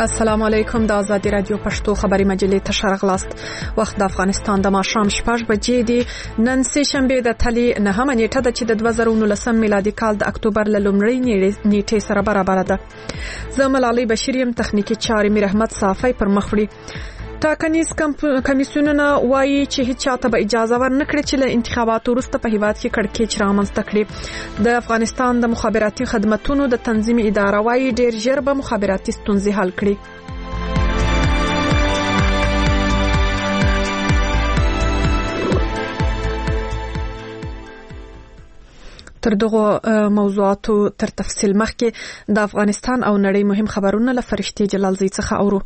السلام علیکم. د آزادی رادیو پښتو خبري مجلې ته شرغلاست. وخت د افغانستان د ماښام 6 بجې دی. نن سه شنبه د تلی 9 نیټه د چې د 2019 میلادي کال د اکتوبر ل لومړۍ نیټه سره برابر ده. زمل علي بشیریم تخنیکی چارې میر احمد صافی پر مخ وړي. ټاکنیز کمیسیونونه وایي چې هیڅ چاته به اجازه ورنکړي چې له انتخاباتو وروسته په هیواد کې کړکېچ رامنځته کړي. د افغانستان د مخابراتي خدماتو د تنظیم اداره وایي ډیر ژر به مخابراتي ستونزې حل کړي. تر دغه موضوعاتو تر تفصیل مخکې د افغانستان او نړۍ مهم خبرونه له فرشتي جلالزی څخه اورو.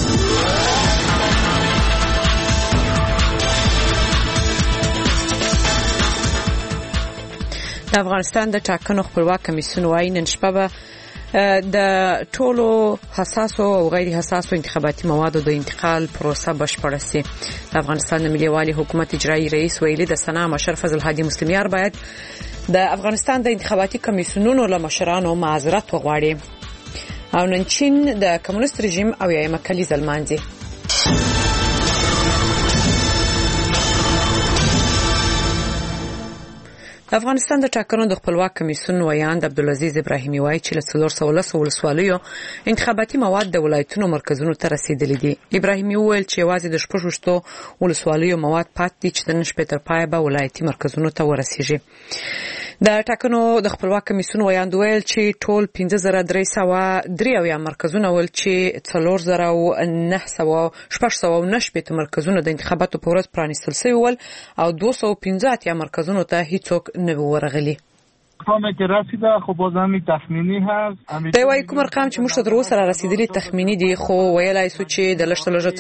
د افغانستان د ټاکنو خپلواک کمیسیون وايي نن شپه به د ټولو حساسو او غیر حساسو انتخاباتي موادو د انتقال پروسه بشپړه شي. د افغانستان د ملي والي حکومت اجرایی رئیس ویلي د سنا مشر فضل هادي مسلمیار باید د افغانستان د انتخاباتي کمیسیونونو له مشرانو معذرت وغواړي. او نن چین د کمونیست رژیم او یایمه کلیزه لمانځي. افغانستان د ټاکنو د خپلواک کمیسیون ویاند عبدالعزیز ابراهیمي وایي چې له 410 ولسوالیو انتخاباتي مواد د ولایتونو مرکزونو ته رسیدلي دي. ابراهیمي وویل چې یوازې د 16 ولسوالیو مواد پات دي چې د نن شپه تر پایه به ولایتي مرکزونو ته ورسیږي. د ټاکنو د خپلواک کمیسیون ویاند ویل چې ټول 15303 مرکزونه ول چې 4909 مرکزونه د انتخاباتو په ورځ پرانیستل شوي ول او 215 مرکزونو ته هیڅوک نه ورغلي. ارقامی که رسیده خب باز همین تخمینی هست. دوی کوم ارقام چې موږ ته در اوسه رسیدلي تخمینی دي خو ویلای سو چې د لږ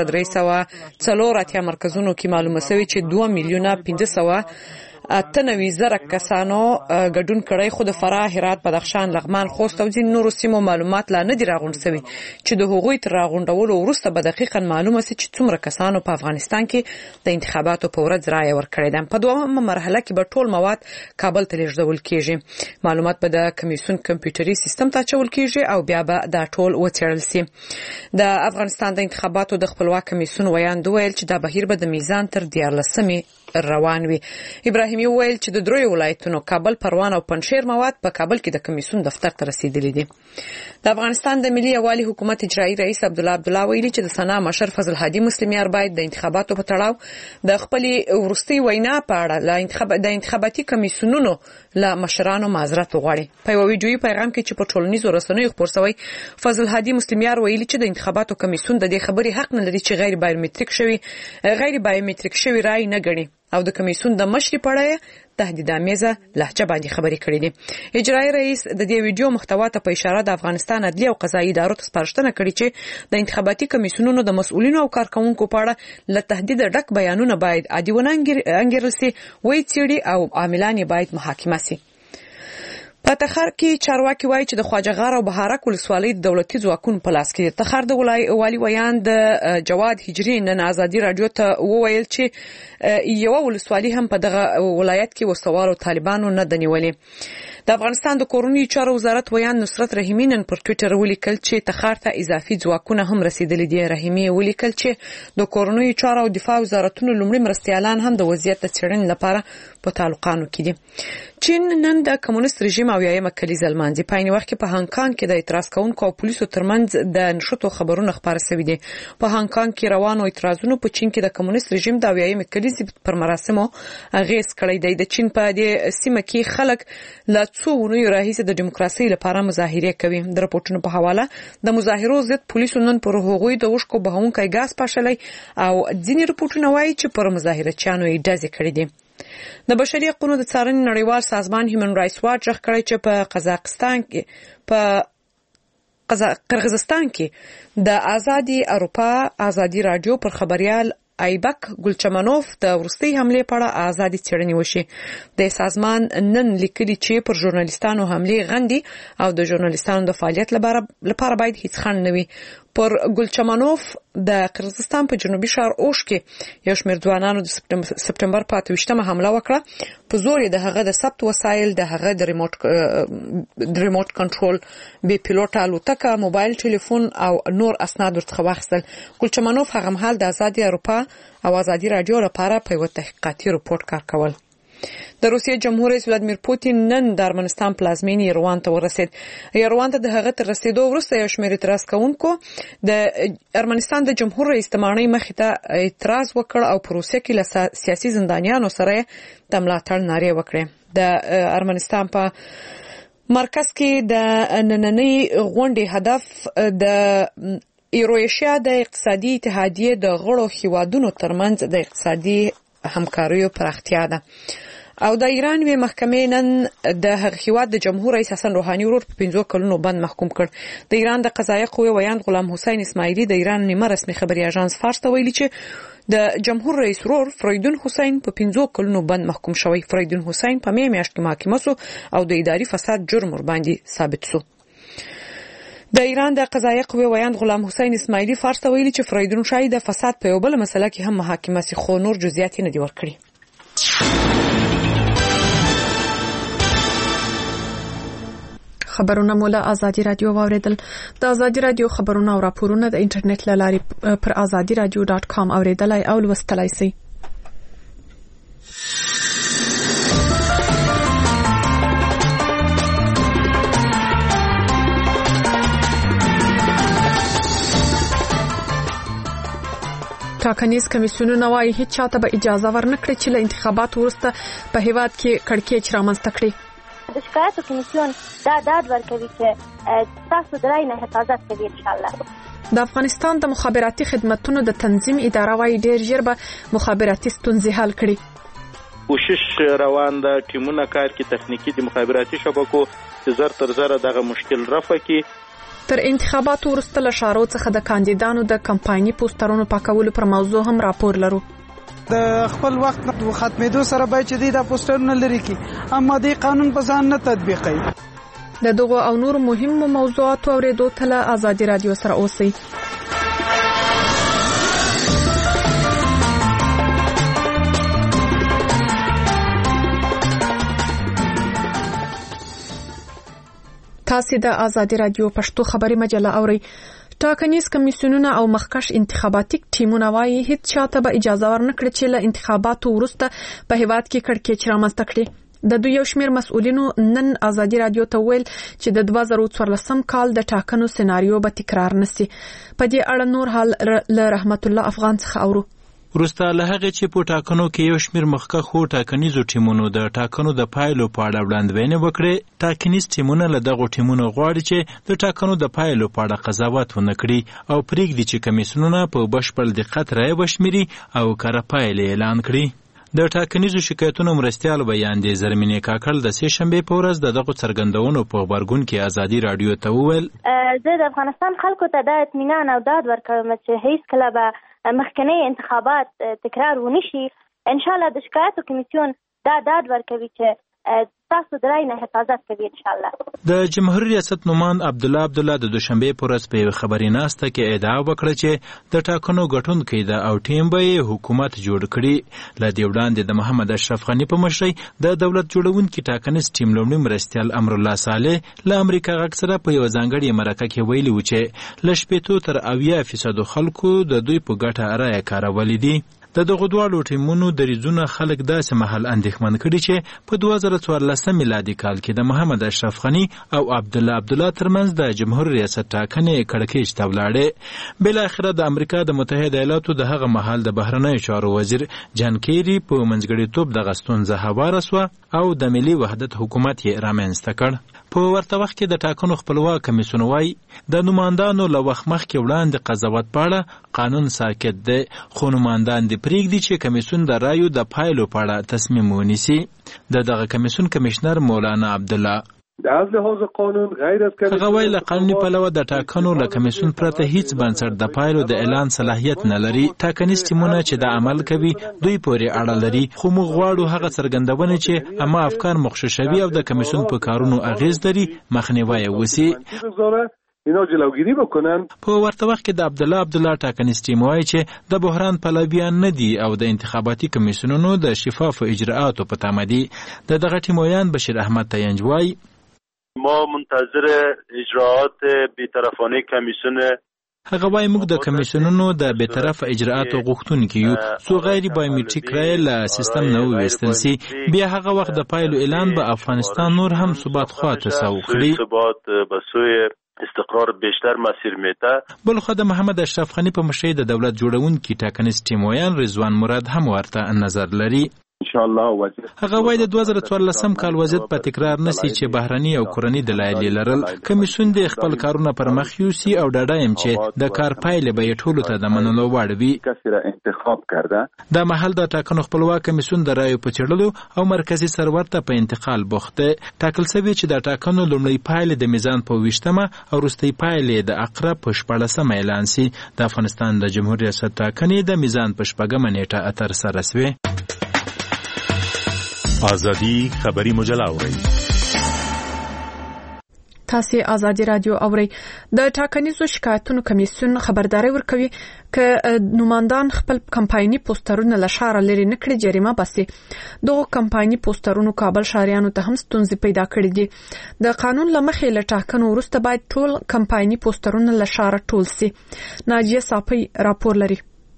4300 مرکزونو کې معلومه شوی چې 2,598,000 کسانو ګډون کړی خو د فراه، هرات، بدخشان، لغمان، خوست او ځینو نورو سیمو معلومات لا نه دي راغونډ شوي چې د هغوی تر راغونډولو وروسته به دقیقاً معلومه شي چې څومره کسانو په افغانستان کې د انتخاباتو په ورځ رایه ورکړې ده. په دویمه مرحله کې به ټول مواد کابل ته لیږدول کیږي. معلومات به د کمیسیون کمپیوټري سیستم ته اچول کیږي او بیا به دا ټول وڅېړل شي. د افغانستان د انتخاباتو د خپلواک کمیسیون ویاند ویل چې دا بهیر به د میزان تر 14 روان وي. ابراهیمي ویل چې د دروي ولایتونو کابل، پروان او پنځیر مواد په کابل کې د کمیسیون دفتر ته رسیدلي دي. د افغانستان د ملي والي حکومت اجرایی رئیس عبدالله ویلي چې د سنا مشر فضل هادي مسلمیار باید د انتخاباتو په تړاو د خپل ورستي وینا په اړه د انتخاباتي کمیسیونونو له مشرانو معذرت وغواړي. په یو ویډیوي پیغام کې چې په ټولنیزو رسنیو خپور شوی، فضل هادي مسلمیار ویلي چې د انتخاباتو کمیسیون د دې خبرې حق نه لري چې غیر بایومټریک شوی رای نه ګڼي او د کمیسیون د مشري پړه تهدیدامیزه لهجه باندې خبرې کړې دي. اجرایی رئیس د دې ویډیو محتوا ته په اشاره د افغانستان عدلي او قضایي ادارو ته سپارښتنه کړې چې د انتخاباتي کمیسیونونو د مسؤلینو او کارکونکو په اړه له تهدید ډک بیانونه باید عادیونه انګیرل شي، وایي څېړي او عاملان یې باید محاکمه شي. په تخار کې چارواکي وایي چې د خواجه غار او بهارک ولسوالۍ دولتي ځواکونو په لاس کې دي. تخار د والي ویاند جواد هجري نن آزادي رادیو ته وویل چې یو ولسوالۍ هم په دغه ولایت کې وسوالو طالبانو نه دنیولې. د افغانستان د کورنیو چارو وزارت ویاند نصرت رحیمي نن پر ټوئیټر ولیکل چې تخار ته اضافي ځواکونه هم رسیدلي دي. رحیمي ولیکل چې د کورنیو چارو او دفاع وزارتونو لومړي مرستیالان هم د وضعیت د څېړنې لپاره په تعلقاتو کې دي. چین نن د کمونیست رژیم او یایمه کلیزه لمانځي. په عین وخت کې په هانګ کانګ کې د اعتراض کوونکو او پولیسو ترمنځ د نشټو خبرونه خبره شوي دي. په هانګ کانګ کې روانو اعتراضونو په چین کې د کمونیست رژیم د یایمه کلیزې پر مراسمو اغیز کړی دی. د چین په دې سیمه کې خلک لا څو ونیو راهیسې د دیموکراسي لپاره مظاهره کوي. د راپورټونو په حواله د مظاهرو ضد پولیسو نن پر هغوی د وشکو بهونکي ګاز پاشلای او ځینې راپورټونه وایي چې پر مظاهرچیانو یې ډزې کړې دي. د بشري حقوقو د څارنې نړیوال سازمان هیومن رایټس واچ ځخ کړی چې په قرغیزستان کې د آزادي اروپا آزادي رادیو پر خبريال ایبک ګلچمنوف د ورستي حمله په اړه آزادي څېړنې وشي. د سازمان نن لیکلي چې پر ژورنالیستانو حمله غندي او د ژورنالیستانو د فعالیت لپاره باید هیڅ خنډ نه وي. پر ګلچمنوف د قرغیزستان په جنوبي ښار اوش کې یو شمېر ځوانانو د سپټمبر په 28مه حمله وکړه. په زور د هغه د ثبت وسایل، د هغه د ریموټ کنټرول بي پیلوټ الوتکه، موبایل ټلیفون او نور اسناد ورڅخه واخیستل. ګلچمنوف هغه مهال د آزادي اروپا او آزادي رادیو لپاره په یو تحقیقاتي رپورت کار کول. د روسیې جمهور رئیس ولادیمیر پوتین نن د ارمنستان پلازمینې یروان ته ورسید. یروان ته د هغه تر رسیدو وروسته یو شمېر اعتراض کوونکو د ارمنستان د جمهور رئیس د ماڼۍ مخې ته اعتراض وکړ او په روسیه کې له سیاسي زندانیانو سره د ملاتړ نارې وکړې. د ارمنستان په مرکز کې د نننۍ غونډې هدف د ایرویشیا د اقتصادي اتحادیې د غړو هیوادونو ترمنځ د اقتصادي همکاریو پراختیا ده. او د ایران وی محکمې نن د هغه هیواد د جمهور رئیس حسن روحاني ورور په 15 کلونو بند محکوم کړ. د ایران د قضایه قوې ویاند غلام حسین اسماعیلی د ایران نیمه رسمي خبري اژانس فارس ته ویلي چې د جمهور رئیس ورور فریدون حسین په 15 کلونو بند محکوم شوی. فریدون حسین په میاشت کې محاکمه شو او د اداري فساد جرم ور باندې ثابت شو. د ایران د قضایه قوې ویاند غلام حسین اسماعیلی فارس ته ویلي چې فریدون شاید د فساد په یو بل مسله کې هم محاکمه سي، خو نور جزئیات نه دي ورکړي. خبرونه مولا آزادی رادیو واوریدل. د آزادی رادیو خبرونه او راپورونه د انټرنیټ له لارې پر azadiradio.com اوریدلای او لوستلای شئ. ټاکنیز کمیسیونونه وايي هیڅ چاته به اجازه ورنکړي چې له انتخاباتو وروسته په هیواد کې کړکېچ رامنځته کړي. د شکایاتو کمیسیون دا ډاډ ورکوي چې تاسو د رای نه حفاظت کوي ان شاء الله. د افغانستان د مخابراتي خدماتو د تنظیم اداره وايي ډېر ژر به مخابراتي ستونزې حل کړي. کوشش روان ده ټیمونه کار کې تخنیکی د مخابراتي شبکو زر تر زر دغه مشکل رفع کی. تر انتخاباتو وروسته له شارو څخه د کاندیدانو د کمپایني پوسټرونو پاکولو پر موضوع هم راپور لرو. د خپل وخت ختمېدو سره باید چې د پوسټرونو لري کی اما د قانون په ځان نه تطبیقي. د دغه او نور مهمو موضوعاتو اوریدو ته له آزادي رادیو سره اوسئ. تاسو د آزادي رادیو پښتو خبري مجله اورئ. ټاکنیز کمیسیونونه او مخکښ انتخاباتي ټیمونه وايي هیڅ چاته به اجازه ورنکړي چې له انتخاباتو وروسته په هیواد کې کړکېچ رامنځته کړي. د دوی یو شمېر مسؤلینو نن آزادي رادیو ته ویل چې د 2014 کال د ټاکنو سناریو به تکرار نشي. په دې اړه نور حال له رحمت الله افغان څخه اورو. وروسته له هغې چې په ټاکنو کې یو شمېر مخکښو ټاکنیزو ټیمونو د ټاکنو د پایلو په اړه وړاندوینې وکړې، ټاکنیز ټیمونه له دغو ټیمونو غواړي چې د ټاکنو د پایلو په اړه قضاوت ونه کړي او پرېږدي چې کمیسیونونه په بشپړ دقت رایې وشمېري او کره پایلې اعلان کړي. د ټاکنیزو شکایتونو مرستیال بیان زرمینې کاکړ د سې شنبې په ورځ دغه څرګندونو په خبرګون کې آزادي رادیو ته وویل زه د افغانستان خلکو ته د اطمینان او ډاډ ورکوم چې هیڅ کله به مخکنی انتخابات تکرار ونشي. ان شاء الله د شکایتو کمیسیون دا ډاډ ورکوي چې تاسو د رای نه حفاظت کوي ان شاء الله. د جمهوریت ریاست نومان عبدالله د دوشنبه په ورځ په خبري ناسته کې ادعا وکړه چې د ټاکنو ګټونکي د او ټیم به حکومت جوړ کړي. ل دې وړاندې د محمد اشرف غنی په مشرۍ د دولت جوړونکي ټاکنیز ټیم لومړی مرستیال امر الله صالح له امریکا غږ سره په یو ځانګړي مرکه کې ویلي و چې ل 80 تر 90% خلکو د دوی په ګټه رایه کارولې دي. د دغه دواړو ټیمونو دریځونه خلک داسې مهال اندېښمن کړي چې په 2014 میلادي کال کې د محمد اشرف غنی او عبدالله ترمنځ د جمهوریت ریاست ټاکنې کړکېچ ته ولاړې. بل اخره د امریکا د متحده ایالاتو د هغه مهال د بهرنیو چارو وزیر جان کیری په منځګړیتوب دغه ستونزه هواره سوه او د ملي وحدت حکومت یې رامنځته کړ. په ورته وخت کې د ټاکنو خپلواک کمیسیون وايي د نوماندانو له وخت مخکې وړاندې قضاوت په اړه قانون ساکت دی، خو نوماندان دې پرېږدي چې کمیسیون د رایو د پایلو په اړه تصمیم ونیسي. دغه کمیسیون کمشنر مولانا عبدالله از لحاظ قانون غیر از هغه وایي له قانوني پلوه د ټاکنو له کمیسیون پرته هیڅ بنسټ د پایلو د اعلان صلاحیت نه لري. ټاکنیز ټیمونه چې د عمل کوي دوی پورې اړه لري، خو موږ غواړو هغه څرګندونه چې اما افکار مخشوشوي او د کمیسیون په کارونو اغیز لري مخنیوی وسی. اینا جلوگیری بکنن. په ورته وخت کې د عبدالله ټاکنیز ټیم وایي چې د بحران پلویان نه دي او د انتخاباتي کمیسیونونو د شفاف اجراءاتو په تمه دي. دغه ټیمویان بشیر احمد تینج وایي ما منتظر اجراءات بی‌طرفانه کمیسیون هغه وایي موږ د کمیسیونونو د بی‌طرفه اجراءاتو غوښتونکي یو څو غیر بایومټریک رای له سیستم نه وویستل سي. بیا هغه وخت د پایلو اعلان به افغانستان نور هم ثبات خواته سوق کړي. استقرار بیشتر مسیر میته. بلخو د محمد اشرف غنی په مشرۍ د دولت جوړونکي ټاکنیز ټیمویان رضوان مراد هم ورته نظر لري. ان شاء الله وزیر هغه وایي د 2014 کال وضعیت په تکرار نسی چې بهرني او کورني دلایل لرل. کمیسیون د خپل کارونه پر مخ یوسي او ډاډایم چې د کار پایله به ټولو ته د منلو وړ وي. کثیره انتخاب کرده. د محل د ټاکنو خپلواک کمیسیون د رایو په چړلو او مرکزی سرور ته په انتقال بوخته. ټاکل شوی چې د ټاکنو لومړی پایله د میزان په 20مه او وروستۍ پایله د اقرب په 14مه اعلان سي. د افغانستان د جمهوریت ریاست ټاکنې د میزان په 14مه نیټه اتر سره سوي. آزادی خبری مجله اورئ. تاسو آزادی رادیو اورئ. د ټاکنیزو شکایتونو کمیسیون خبرداري ورکوي ک نوماندان خپل کمپایني پوسټرونه له شهر لري نکړي جریمه بسي. دغه کمپایني پوسټرونو کابل شهريانو ته هم ستونزې پیدا کړې دي. د قانون لمخې له ټاکنو وروسته باید ټول کمپایني پوسټرونه له شهر ټول سي. ناجیه صافي راپور لري.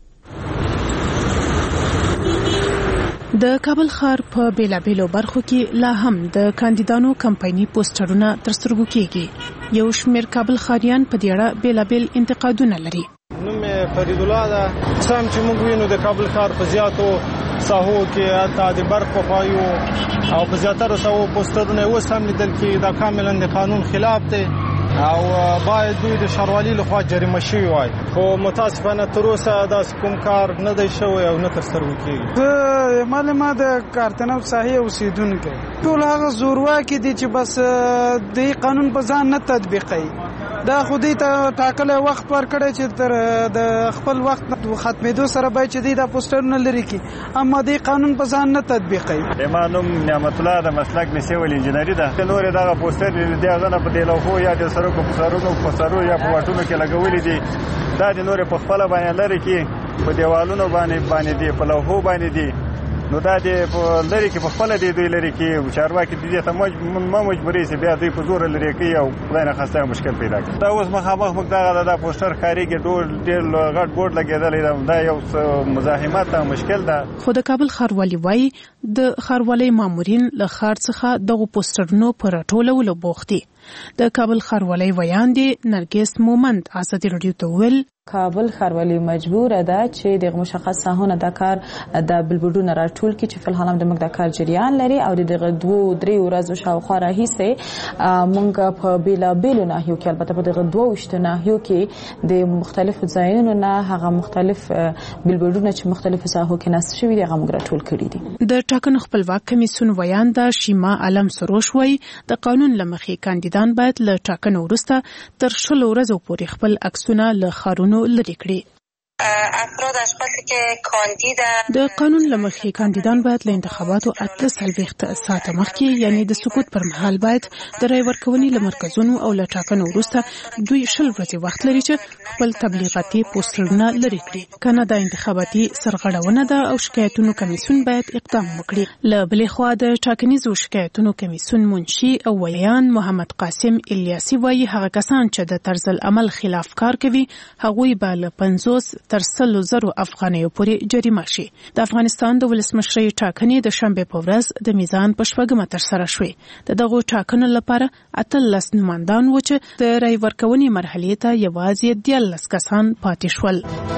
د کابل ښار په بیلابیلو برخو کې لا هم د کاندیدانو کمپایني پوسټرونه تر سترګو کېږي. یو شمېر کابل ښاریان په دې اړه بیلابیل انتقادونه لري. نوم فرید الله ده. سم چې موږ وینو د کابل ښار په زیاتو ساحو کې حتی د برق په پایو او په زیاتره ساحو پوسټرونه اوس هم لیدل کېږي. دا کاملا د قانون خلاف دی او باید دوی د ښاروالۍ لخوا جریمه شوي وای. خو متاسفانه تر اوسه داسې کوم کار نه دی شوی او نه ترسره کېږي. ما د کارتنو ساحې اوسیدونکي ټول هغه زورواکي دي چې بس د قانون په ځان نه تطبیقوي. دا خو دې ته ټاکلی وخت ورکړی چې تر د خپل وخت ختمېدو سره باید چې دې دا پوسټرونه لرې کړي، اما دې قانون په ځان نه تطبیقوي. ما نوم نعمت الله د مسلک د سیول انجینري ده. نورې دغه پوسټر دي هغه نه په دې لوحو یا د سړکو په سرونو یا په واټونو کې لګولي دي. دا د نورې په خپله باندې لرې کړي، په دیوالونو باندې دي، په لوحو باندې دي. نو دا د لري کې په خپل دی دوی لري کې چارواکي دي ته مجبورې سي بیا دوی په زور لري کې او خدای نه خسته مشکل پیدا کوي. دا اوس مخامخ موږ دا پوسټر خاري کې ډېر غټ بورډ لګیدل دا یو مزاحمت او مشکل ده. خو د کابل ښاروالي وایي د ښاروالۍ مامورین له ښار څخه دغه پوسټرونو پر راټولولو بوخت دي. د کابل ښاروالۍ ویان دي نرګس مومند آزادي رادیو ته ویل کابل ښاروالي مجبور ده چې د مشخص ساحونه د کار د بلبډونو راټول کړي چې فلحال هم د موږ د کار جریان لري او د 2-3 ورځو شاوخوا راهیسې موږ په بیلابیلو ناحیو کې البته په دغه 22 ناحیو کې د مختلفو ځایونو نه هغه مختلف بلبډونه چې مختلفو ساحو کې نصب شوي دي هغه موږ راټول کړي دي. د ټاکنو خپلواک کمیسیون ویان ده شیما علم سروش وایي د قانون له مخې کاندیدان باید له ټاکنو وروسته تر 10 ورځو پورې خپل عکسونه له ښارونو لري کړي. افراد اشخاصی که کاندیدن د قانون له مخې کاندیدان باید له انتخاباتو 48 ساعته مخکې یعنی د سقوط پر مهال باید د رای ورکونې له مرکزونو او له ټاکنو وروسته دوی 10 ورځې وخت لري چې خپل تبلیغاتي پوسټرونه لري کړي. کنه دا انتخاباتي سرغړونه ده او شکایتونو کمیسیون باید اقدام وکړي. له بلې خوا د ټاکنیزو شکایتونو کمیسیون منشي او ویان محمد قاسم الیاسی وایي هغه کسان چې د طرز العمل خلاف کار کوي هغوی به له 50 تر 100,000 افغانیو پورې جریمه شي. د افغانستان د ولسمشرۍ ټاکنې د شنبې په ورځ د میزان په 4مه ترسره شوې. د دغو ټاکنو لپاره 18 نوماندان و چې د رای ورکونې مرحلې ته یوازې 13 کسان پاتې شول.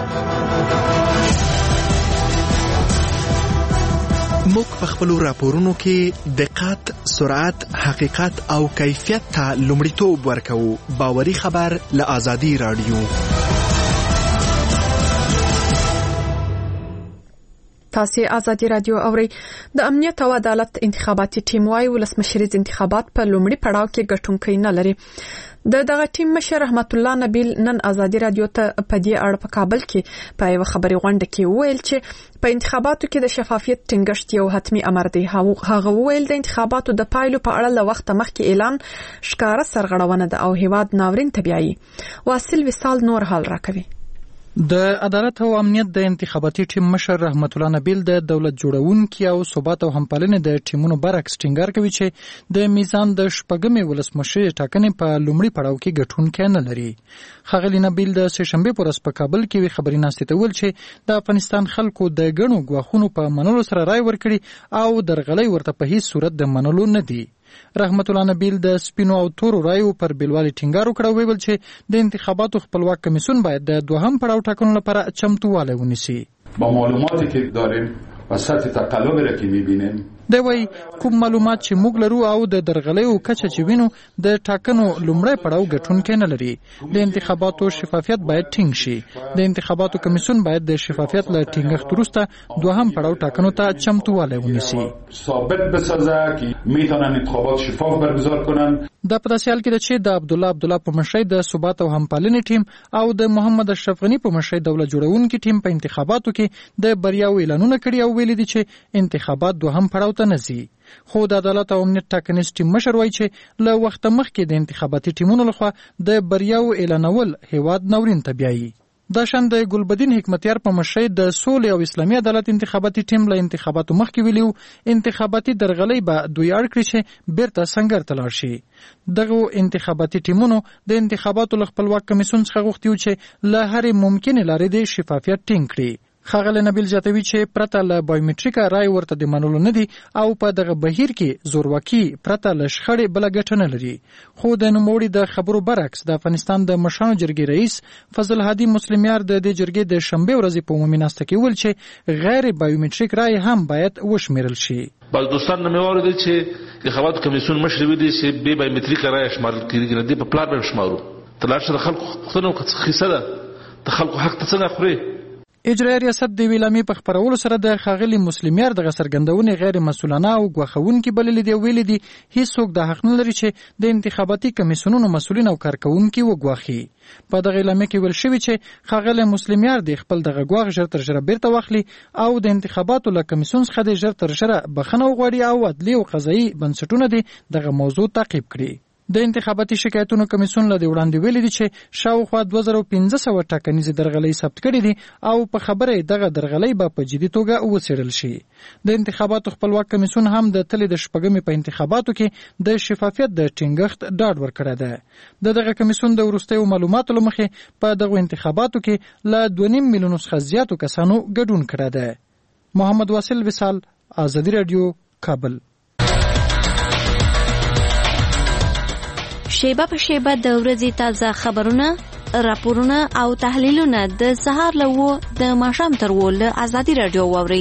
موږ په خپلو راپورونو کې دقت، سرعت، حقیقت او کیفیت ته لومړیتوب ورکوو. باوري خبر له آزادي رادیو. تاسو آزادي رادیو اوري د امنیت او عدالت انتخاباتي ټیم وايي ولسمشریز انتخابات په لومړي پړاو کې ګټونکي نه لري. دغه ټیم مشر رحمت الله نبیل نن آزادي رادیو ته په دې اړه په کابل کې په یو خبري غونډه کې ویل چې په انتخاباتو کې د شفافیت ټینګښت یو حتمی امر دی. هغه ویل د انتخاباتو د پایلو په اړه له وخت مخکې اعلان ښکارا سرغړونه ده او هیواد ناورین تبعي. واصل وصال نور حال راکوي. د عدالت او امنیت د انتخاباتي ټیم مشر رحمت الله نبیل د دولت جوړونکي او ثبات او همپالنې د ټیمونو برعکس ټینګار کوي چې د میزان د شپږمې ولسمشر ټاکنې په لومړي پړاو کې ګټونکي نه لري. ښاغلي نبیل د سهشنبه پر ورځ په کابل کې خبري ناشته ته ویل چې د افغانستان خلکو د ګڼو غواخونو په منلو سره رائے ورکړي او درغلي ورته په هیڅ صورت د منلو نه دي. رحمت الله نبیل د سپینو او تورو رایو پر بلوالي ټینګار وکړ ویل چې د انتخاباتو خپلواک کمیسیون باید د دوهم پړاو ټاکنو لپاره چمتووالی ونیسي. با معلوماتی که داریم و سطح تقلبی را که می‌بینیم دی وای کوم معلومات چې موږ لرو او د درغلیو کچه چې وینو د ټاکنو لومړی پړاو ګټونکي نه لري. د انتخاباتو شفافیت باید ټینګ شي. د انتخاباتو کمیسیون باید د شفافیت له ټینګښت وروسته دوهم پړاو ټاکنو ته چمتووالی ونیسي. ثابت بسازه که میتونن انتخابات شفاف برگزار کنن. دا په داسې حال کې ده چې د عبدالله په مشرۍ د ثبات او همپالنې ټیم او د محمد اشرف غنی په مشرۍ دولت جوړونکي ټیم په انتخاباتو کې د بریاو اعلانونه کړي او ویلي دي چې انتخابات دوهم پړاو ته نه ځي. خو د عدالت او امنیت ټاکنیز ټیم مشر وایي چې له وخت مخکې د انتخاباتي ټیمونو لخوا د بریاو اعلانول هیواد ناورین ته بیایي. دا شان د ګلبدین حکمتیار په مشرۍ د سولې او اسلامي عدالت انتخاباتي ټیم له انتخاباتو مخکې ویلو انتخاباتي درغلۍ به دوی اړ کړي چې بیرته سنگر ته لاړ شي. دغه انتخاباتي ټیمونو د انتخاباتو له خپلواک کمیسیون څخه غوښتي چې له هرې ممکنه لارې د شفافیت ټینګ کړي. ښاغلی نبیل زیاتوي چې پرته له بایومټریکه رای ورته د منلو نه دي او په دغه بهیر کې زورواکي پرته له شخړې بله ګټه نه لري. خو د نوموړي د خبرو برعکس د افغانستان د مشرانو جرګې رئیس فضل هادي مسلمیار د دې جرګې د شنبې ورځې په عمومي ناسته کې ویل چې غیر بایومټریک رای هم باید وشمیرل شي. بعض دوستان نه مې واورېدل چې انتخاباتو کمیسیون مشر ویلي چې بې بایومټریکه رای شمارل کېږي. نه دې په پلان باندې شمارو. ته لاړ شه د خلکو پوښتنه خیسه ده د خلکو حق ته څنګه خوري. اجرایي ریاست د ویلامې په خپرولو سره د ښاغلي مسلمیار دغه څرګندونې غیر مسؤلانه او ګواښونکي بللې دي. ویلي دي هیڅوک د حق نه لري چې د انتخاباتي کمیسیونونو مسؤلین او کارکوونکي وګواښي. په دغه اعلامیه کې ویل شوي چې ښاغلی مسلمیار د خپل دغه ګواښ ژر تر ژره بیرته واخلي او د انتخاباتو له کمیسیون څخه د ژر تر ژره بخښنه وغواړي او عدلي او قضایي بنسټونه دې دغه موضوع تعقیب کړي. د انتخاباتي شکایتونو کمیسیون له وړاندې ویلي دي چې شاوخوا 2500 ټاکنیزې درغلۍ ثبت کړي دي او په خبره دغه درغلۍ به په جدي توګه وڅېړل شي. د انتخاباتو خپلواک کمیسیون هم د تلې د شپږمې په انتخاباتو کې د شفافیت د ټینګښت ډاډ ورکړی ده. دغه کمیسیون د وروستیو معلوماتو له مخې په دغو انتخاباتو کې له 2.5 میلیونو څخه زیاتو کسانو ګډون کړی ده. محمد واصل وصال، آزادي رادیو، کابل. شیبه په شیبه د ورځې تازه خبرونه، راپورونه او تحلیلونه د سهار له 9 د ماښام تر 10 له آزادي رادیو واورئ.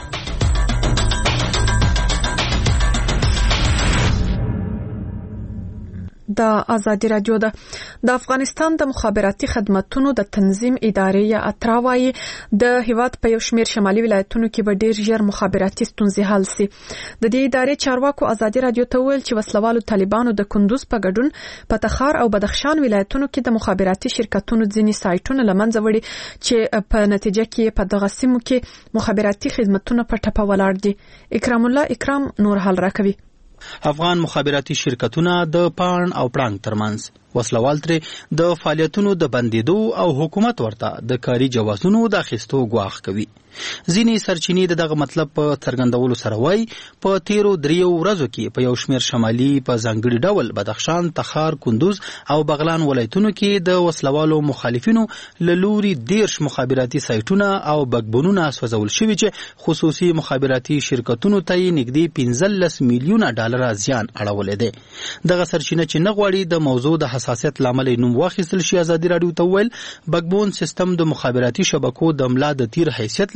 د آزادي رادیو د افغانستان د مخابراتي خدماتو د تنظیم ادارې یا اتراوي د هیواد په یو شمېر شمالي ولایتونو کې به ډیر ژر مخابراتي ستونزې حل شي. د دې ادارې چارواکو آزادي رادیو ته ویل چې وسلوالو طالبانو د کندوز په ګډون په تخار او بدخشان ولایتونو کې د مخابراتي شرکتونو ځینې سایټونه لمنځه وړي چې په نتیجه کې په دغه سیمو کې مخابراتي خدماتونه په ټپه ولاړ دي. اکرام الله اکرام نور حال راکوي. افغان مخابراتي شرکتونه د پان او پړنګ ترمنځ وسلوال ترې د فعالیتونو د بندیدو او حکومت ورته د کاري جوازونو د اخیستو غواخ کوي. ځینې سرچینې دغه مطلب په څرګندولو سره وایي په تیرو 3 ورځو کې په یو شمېر شمالي په ځانګړي ډول بدخشان، تخار، کندوز او بغلان ولایتونو کې د وسلوالو مخالفینو له لوري 13 مخابراتي سایټونه او بګبونونه سوځول شوي چې خصوصي مخابراتي شرکتونو ته یې نږدې 15 میلیونه ډالر زیان اړولی دی. دغه سرچینه چې نه غواړي د موضوع د حساسیت لامل نوم واخیستل شي، آزادي رادیو ته ویل بګبون سیستم د مخابراتي شبکو د ملا د تیر حیثیت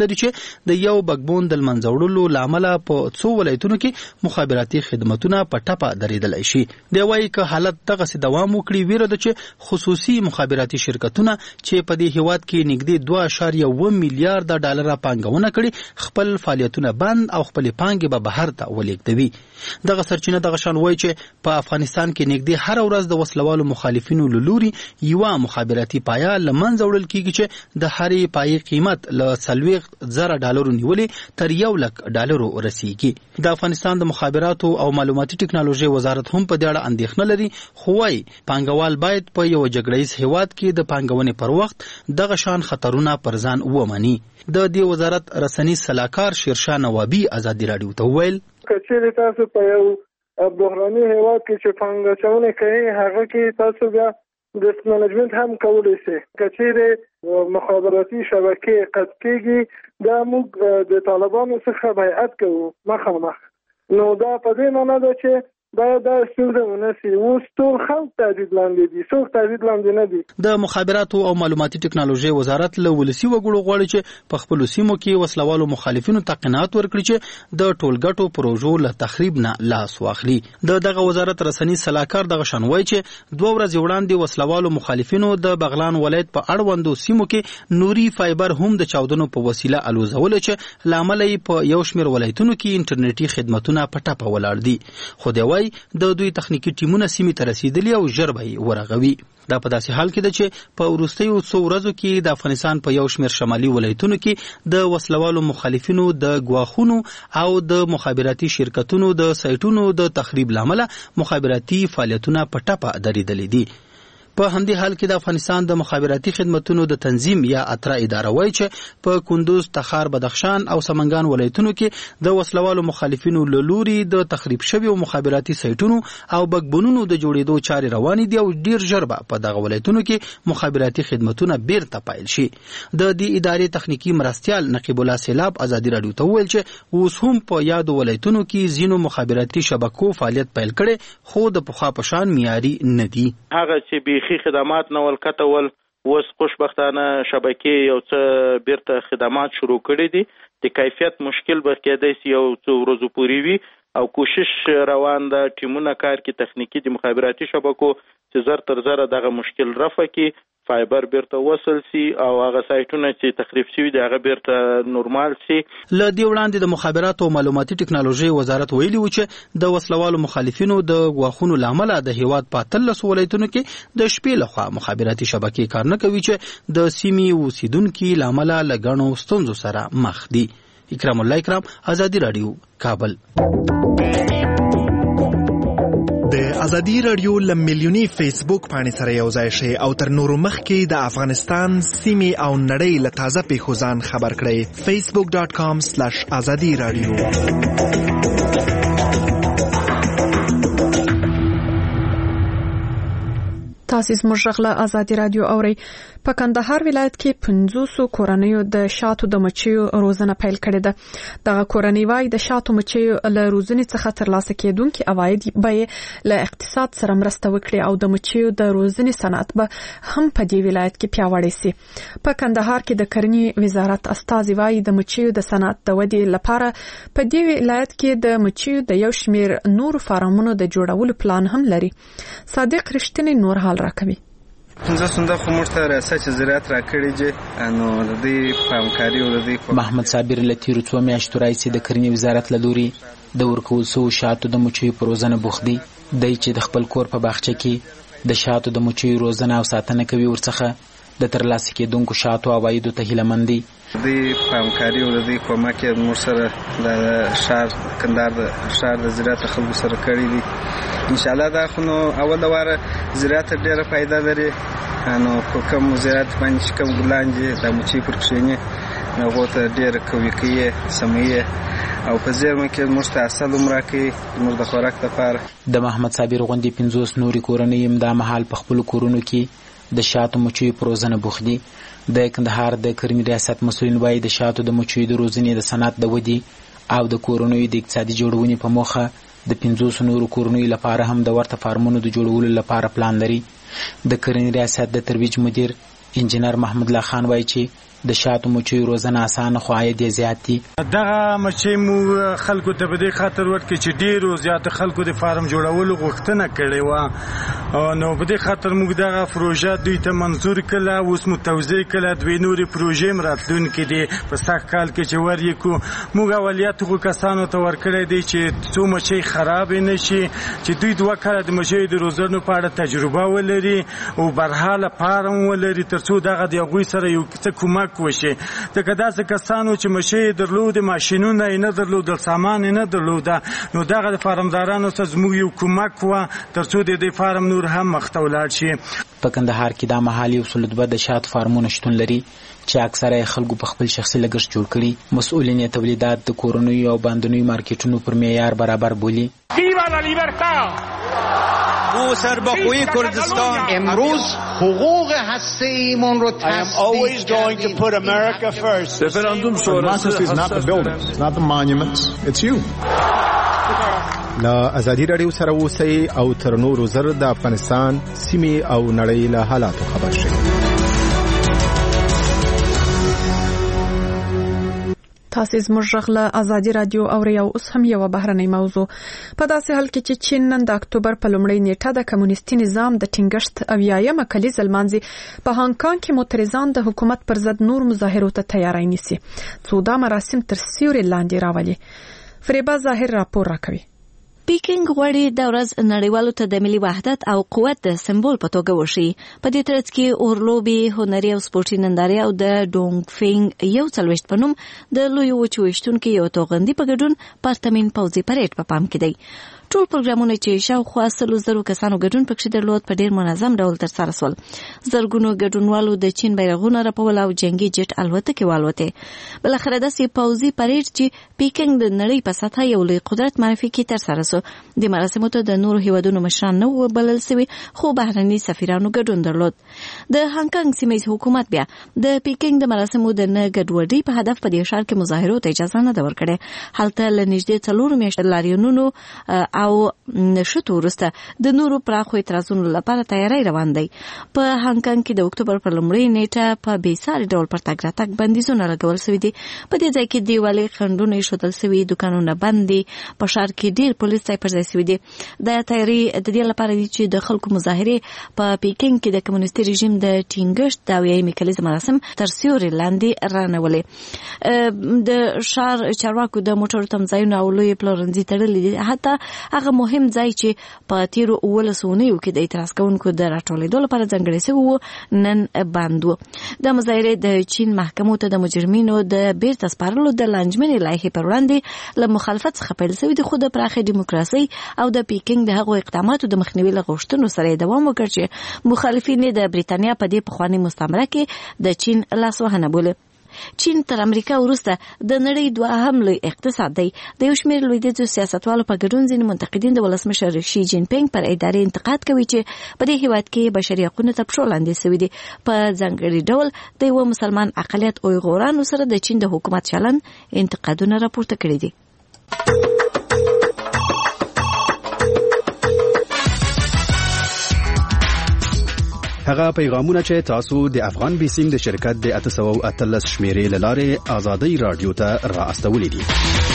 لري چې د یو بګبون د منځوړلو لامل په څو ولایتونو کې مخابراتي خدماتونه په ټپه درېدلای شي. دی وايي که حالت دغه سي دوام وکړي ویره ده چې خصوصي مخابراتي شرکتونه چې په دې هیواد کې نږدې 2.1 میلیارډ ډالر پانګونه کړي خپل فعالیتونه بند او خپل پانګې به بهر ته ولېږدوي. دغه سرچینه دغه شان وایي چې په افغانستان کې نږدې هر ورځ د وسلوالو مخالفینو له لوري یوه مخابراتي پایه له منځه وړل کیږي چې د هرې پایې قیمت له 40,000 ډالرو نیولې تر 100,000 ډالرو رسیږي. د افغانستان د مخابراتو او معلوماتي ټکنالوژي وزارت هم په دې اړه اندېښنه لري، خو وايي پانګوال باید په یو جګړیز هیواد کې د پانګونې پر وخت دغه شان خطرونه پر ځان ومني. د دې وزارت رسنی سلاکار شیرشاه نوابي ازادي راډیو ته وویل کچېرې تاسو په یو بحراني هیواد کې چې پانګونه کوي هغه کې تاسو بیا ریسک منیجمنت هم کولی شئ. کچېرې مخابراتي شبکې قطع کېږي دا موږ د طالبانو څخه بیعت کوو مخامخ، نو دا په دې معنی ده چې باید دا ستونزه ونسي. اوس ټول خلک تهدید لاندې دي، څوک تهدید لاندې نه دي. د مخابراتو او معلوماتي ټکنالوژي وزارت له ولسي وګړو غواړي چې په خپلو سیمو کې وسلوالو مخالفینو ته قناعت ورکړي چې د ټولګټو پروژو له تخریب نه لاس واخلي. دغه وزارت رسنی سلاکار دغه شان وایي چې 2 ورځې وړاندې وسلوالو مخالفینو د بغلان ولایت په اړوندو سیمو کې نوري فایبر هم د چاودنو په وسیله الوزول چې لامل یې په یو شمېر ولایتونو کې انټرنیټي خدماتونه په ټپه ولاړ دي. خو دی وايي د دوی تخنیکی ټیمونه سیمې ته رسیدلي او ژر به یې ورغوي. دا په داسې حال کې ده چې په وروستیو څو ورځو کې د افغانستان په یو شمېر شمالي ولایتونو کې د وسلوالو مخالفینو د ګواښونو او د مخابراتي شرکتونو د سایټونو د تخریب لامل مخابراتي فعالیتونه په ټپه درېدلي دي. په همدې حال کې د افغانستان د مخابراتي خدمتونو د تنظیم یا اترا اداره وایي چې په کندوز، تخار، بدخشان او سمنګان ولایتونو کې د وسلوالو مخالفینو له لوري د تخریب شویو مخابراتي سایټونو او بګبونونو د جوړېدو چارې روانې دي او ډیر ژر به په دغه ولایتونو کې مخابراتي خدمتونه بیرته پیل شي. د دې ادارې تخنیکی مرستیال نقیب الله سیلاب ازادي راډیو ته وویل چې اوس هم په یادو ولایتونو کې ځینو مخابراتي شبکو فعالیت پیل کړي، خو د پخوا په شان معیاري نه دي. هغه چې بیخي خدمات نه ول کتول اوس خوشبختانه شبکې یو څه بیرته خدمات شروع کړي دي. د کیفیت مشکل به کېدای شي یو څو ورځې پورې وي او کوشش روان ده ټیمونه کار کې تخنیکی د مخابراتي شبکو چې زر تر زره دغه مشکل رفع کړي، فایبر بیرته وصل سي او هغه سایټونه چې تخریب شوي دي هغه بیرته نورمال سي. له دې وړاندې د مخابراتو او معلوماتي ټکنالوژي وزارت ویلي و چې د وسلوالو مخالفینو د ګواښونو لامل د هیواد په 13 ولایتونو کې د شپې لخوا مخابراتي شبکې کار نه کوي چې د سیمې اوسیدونکو لامل له غنو ستونزو سره مخ دي. اکرام الله اکرام، ازادي راډیو، کابل. د ازادي راډیو لمیلیونی فیسبوک باندې سره یو ځای شئ او تر نورو مخکې د افغانستان سیمې او نړۍ له تازه پیښو ځان خبر کړئ. facebook.com/azadi radio. تاسو زموږ غږ له ازادي راډیو اورئ. په کندهار ولایت کې 500 کورنیو د شاتو د مچیو روزنه پیل کړې ده. دغه کورنۍ وايي د شاتو مچیو له روزنې څخه ترلاسه کېدونکي عواید به له اقتصاد سره مرسته وکړي او د مچیو د روزنې صنعت به هم په دې ولایت کې پیاوړی سي. په کندهار کې د کرنې وزارت استازي وايي د مچیو د صنعت د ودې لپاره په دې ولایت کې د مچیو د یو شمیر نور فارمونو د جوړولو پلان هم لري. صادق رښتینی نور حال راکوي. پنځه سنده خو موږ ته ریاست زراعت راکړي چې نو د دې پامکاري او د دې محمد صابر لتیرو څو میاشتو راځي د کرنې وزارت له لوري د ورکول سو شاتو د مچیو په روزنه بوخت دی. دای چې د خپل کور په باغچه کې د شاتو د مچیو روزنه او ساتنه کوي، ورڅخه د ترلاسه کېدونکو شاتو عوایدو ته هیله دي. د پامکاري او د دې کومک یې موږ سره د شهر کندهار د شهر د زراعت خلکو سره کړی دي. ان شاء الله دا خو نو اوله واره زراعت ډېره فائدہ لري. نو په کوم زراعت باندې کوم ګلان دي د مچي پر کښینه نو ته ډېر کوي کې سمې او په زیرمه کې موږ ته اصل عمره کې موږ د خوراک لپاره. د محمد صابر غوندي 50 نوري کورنۍ هم د محل په خپل کورونو کې د شاتو مچیو په روزنه بوخت دي. د کندهار د کرنې ریاست مسؤلین وايي د شاتو د مچیو د روزنې د صنعت د ودی او د کورنیو د اقتصادي جوړونې په موخه د 500 نورو کورنیو لپاره هم د ورته فارمونو د جوړولو لپاره پلان لري. د کرنې ریاست د ترویج مدیر انجنیر محمد الله خان وايي چې د شاتو مچیو روزنه اسانه خو عاید یې زیات دي. دغه مچۍ مو خلکو ته په دې خاطر ورکړي چې ډېرو زیات خلکو د فارم جوړولو غوښتنه کړې وه، نو په دې خاطر موږ دغه پروژه دوی ته منظور کړه. اوس مو توضیح کړه دوی نورې پروژې هم راتلونکي دي په سږ کال کې چې ور یې کړو. موږ اولیا هغو کسانو ته ورکړی دی چې څو مچۍ خرابې نه شي، چې دوی 2 کاله د مچیو د روزنو په اړه تجربه ولري او برحاله فارم ولري، تر څو دغه د هغوی سره یو څه کومک وشي. ځکه داسې کسانو چې مچۍ درلودې، ماشینونه یې نه درلودل، سامان یې نه درلوده، نو دغه د فارمدارانو سره زموږ یو کومک وه تر څو د دې فارم نور هم مخ ته ولاړ شي. په کندهار کې دا مهال یو سلودبه د شات فارمونه شتون لري چې اکثره خلکو په خپل شخصي لګښت جوړ کړي. مسؤلین یې تولیدات د کورنیو او باندنیو مارکیټونو پر معیار برابر بولي. او سربخوی کردستان امروز حقوق هسته‌ایمون رو تثبیت کردیم. Referendum sonrası is not the buildings, it's not the monuments, it's you. لا ازادي رادیو سره اوسئ او تر نورو زر د افغانستان سیمې او نړۍ له حالاتو خبر شئ. تاسو زموږ غږ له ازادي رادیو اورئ او اوس هم یو بهرنۍ موضوع. په داسې حال کې چې چین نن د اکتوبر په لومړۍ نیټه د کمونیستي نظام د ټینګښت 80مه کلیزه لمانځي، په هانګ کانګ کې معترضان د حکومت پر ضد نور مظاهرو ته تیاری نیسي، څو دا مراسم تر سیوري لاندې راولي. فریبا ظاهر راپور راکوي. پیکنګ غواړي د ورځ نړیوالو ته د ملي وحدت او قوت د سمبول په توګه وشي. په دې ترڅ کې اورلوبي، هنري او سپورتي نندارې او د ډونګ فینګ 41 په نوم د لوی وچويشتونکو یو توغندي په ګډون پارتمین پوځي پریډ په پام کې دی. ټول پروګرامونه چې شاوخوا 100 کسانو ګډون پکې درلود په ډیر منظم ډول ترسره شول. زرګونو ګډونوالو د چین بیرغونه رپول او جنگي جټ الوتکې والوتې. بلخره داسې پوځي پریډ چې پیکنګ د نړۍ په سطح یو لوی قدرت معرفي کې ترسره شو. د مراسمو ته د نورو هیوادونو مشران نه وبلل شوي، خو بهرني سفیرانو ګډون درلود. د هانګ کانګ سیمه حکومت بیا د پیکنګ د مراسمو د نه ګډوډۍ په هدف په دې ښار کې مظاهرو ته اجازه نه ورکړه. هلته لنږدې 4 میاشتې لاریونونو او نشټو وروسته د نورو پراخو اعتراضونو لپاره تیاری روان دی. په هانګ کانګ کې د اکتوبر پر لومړۍ نیټه په بېساري ډول پر تګ راتګ بندیزونه لګول شوي دي. په دې ځای کې دیوالې خنډونه ایښودل شوي، دوکانونه بند دي، په ښار کې ډېر پولیس ځای پر ځای شوي دي. دا تیاری د دې لپاره دي چې د خلکو مظاهرې په پیکنګ کې د کمونیستي رژیم د ټینګښت د 80مې کلیزه مراسم تر سیوري لاندې رانولې. د ښار چارواکو د موټرو تمځایونه او لوی پلورنځي تړلي دي. حتی هغه مهم ځای چې په تیرو 18 اونیو کې د اعتراض کوونکو د راټولېدو لپاره ځانګړی شوی و نن بند و. د مظاهرې د چین محکمو ته د مجرمینو د بیرته سپارلو د لانجمنې لایحې پر وړاندې له مخالفت څخه پیل شوی دی، خو د پراخې دیموکراسي او د پیکنګ د هغو اقداماتو د مخنیوي له غوښتنو سره دوام وکړ چې مخالفین د بریتانیا په دې پخواني مستعمره کې د چین لاسوهنه بولي. چین تر امریکا وروسته د نړۍ دوهم لوی اقتصاد دی. د یو شمېر لویدیځو سیاستوالو په ګډون ځینې منتقدین د ولسمشر شي جین پینګ پر ادارې انتقاد کوي چې په دې هیواد کې بشري حقوقونه تر پښو لاندې شوي دي. په ځانګړي ډول د یو مسلمان اقلیت اویغورانو سره د چین د حکومت چلند انتقادونه راپورته کړي دي. هغه پیغامونه چې تاسو د افغان بیسیم د شرکت د 813 شمیرې لاره آزادۍ رادیو ته را استولې دي.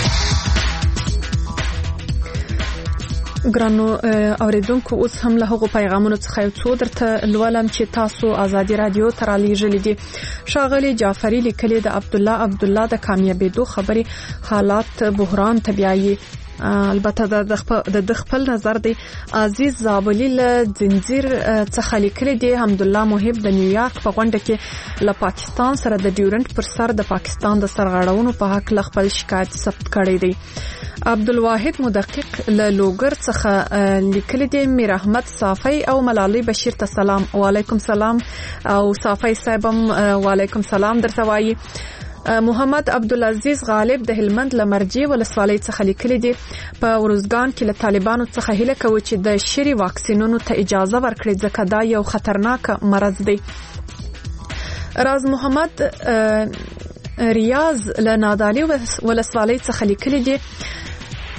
ګرانو اوریدونکو، اوس هم له هغو پیغامونو څخه یو څو درته لولم چې تاسو آزادي رادیو ته رالیږلي دي. ښاغلي جعفري لیکلي د عبدالله د کامیابېدو خبرې حالات بحران طبیعي. البته د خپل نظر دی. عزیز زابلی له زنجیر څخه لیکلي دی. حمدالله محب د نیویارک په غونډه کې له پاکستان سره د ډیورنټ پر سر د پاکستان د سرغړونو په حق له خپل شکایت ثبت کړی دی. عبدالواحد مدقق له لوګر څخه لیکلي دی. میر احمد صافی او ملالۍ بشیر ته سلام. وعلیکم سلام. او صافی صاحبم وعلیکم سلام درته وایي. محمد عبدالعزیز غالب د هلمند لمرجی ولسوالۍ څخه لیکلي دي. په ورزګان کې له طالبانو څخه هیله کوي چې د شری واکسینونو ته اجازه ورکړي ځکه دا یو خطرناک مرض دی. راز محمد ریاض له نادالی ولسوالۍ څخه لیکلي دي.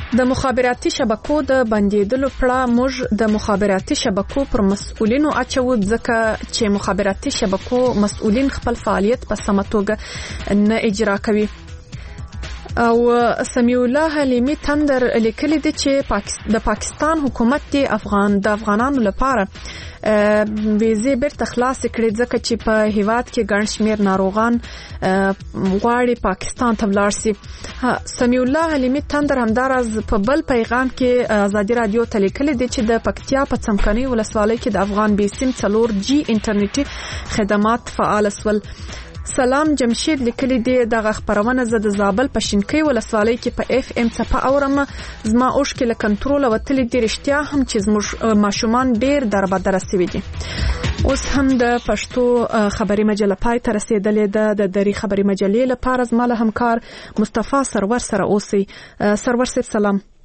د مخابراتي شبکو د بندیدلو پړه موږ د مخابراتي شبکو پر مسؤلینو اچو ځکه چې مخابراتي شبکو مسؤلین خپل فعالیت په سمه توګه نه اجرا کوي. او سمیع الله حلیمی تندر لیکلی دی چې د پاکستان حکومت دی د افغانانو لپاره ویزې بیرته خلاص کړي ځکه چې په هیواد کې ګڼ شمېر ناروغان غواړي پاکستان ته ولاړ شي. سمیع الله حلیمی تندر همداراز په بل پیغام کې ازادي رادیو ته لیکلی دی چې د پکتیا په څمکني ولسوالۍ کې د افغان بیسیم 4G انټرنیټي خدمات فعال شول. سلام جمشید لیکلی دی دغه خبرونه زه د زابل په شینکۍ ولسوالۍ کې په FM څپه اورم. زما اوښکې له کنټروله وتلې دي. رښتیا هم چې زموږ ماشومان ډېر دربدره سوي دي. اوس هم د پښتو خبري مجله پای ته رسیدلې ده. د دري خبري مجلې لپاره زما له همکار مصطفی سرور سره اوسئ. سرور صاحب سلام.